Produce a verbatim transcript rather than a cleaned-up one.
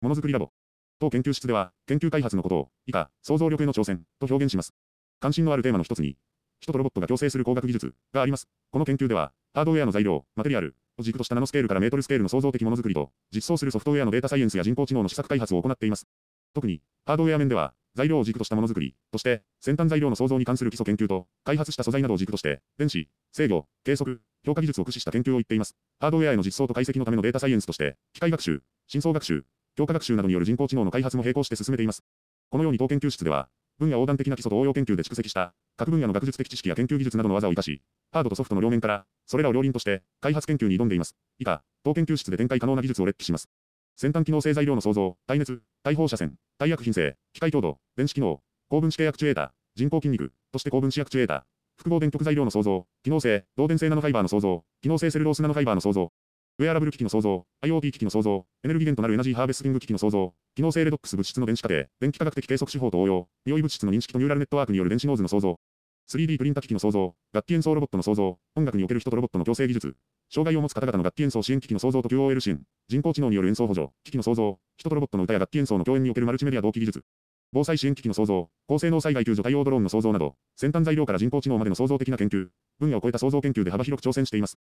ものづくりラボ。当研究室では、研究開発のことを、以下、想像力への挑戦、と表現します。関心のあるテーマの一つに、人とロボットが共生する工学技術があります。この研究では、ハードウェアの材料、マテリアルを軸としたナノスケールからメートルスケールの創造的ものづくりと、実装するソフトウェアのデータサイエンスや人工知能の試作開発を行っています。特に、ハードウェア面では、材料を軸としたものづくりとして、先端材料の創造に関する基礎研究と、開発した素材などを軸として、電子、制御、計測、評価技術を駆使した研究を言っています。ハードウェアへの実装と解析のためのデータサイエンスとして、機械学習、深層学習、強化学習などによる人工知能の開発も並行して進めています。このように当研究室では、分野横断的な基礎と応用研究で蓄積した、各分野の学術的知識や研究技術などの技を生かし、ハードとソフトの両面から、それらを両輪として、開発研究に挑んでいます。以下、当研究室で展開可能な技術を列記します。先端機能性材料の創造、耐熱、耐放射線、耐薬品性、機械強度、電子機能、高分子系アクチュエーター、人工筋肉、として高分子アクチュエーター、複合電極材料の創造、機能性、導電性ナノファイバーの創造、機能性セルロースナノファイバーの創造、ウェアラブル機器の創造、IoT 機器の創造、エネルギー源となるエナジーハーベスティング機器の創造、機能性レドックス物質の電子過程、電気化学的計測手法と応用、匂い物質の認識とニューラルネットワークによる電子ノーズの創造、スリーディー プリンタ機器の創造、楽器演奏ロボットの創造、音楽における人とロボットの共生技術、障害を持つ方々の楽器演奏支援機器の創造と キューオーエル 支援、人工知能による演奏補助、機器の創造、人とロボットの歌や楽器演奏の共演におけるマルチメディア同期技術、防災支援機器の創造、高性能災害救助対応ドローンの創造など、先端材料から人工知能までの創造的な研究、分野を超えた創造研究で幅広く挑戦しています。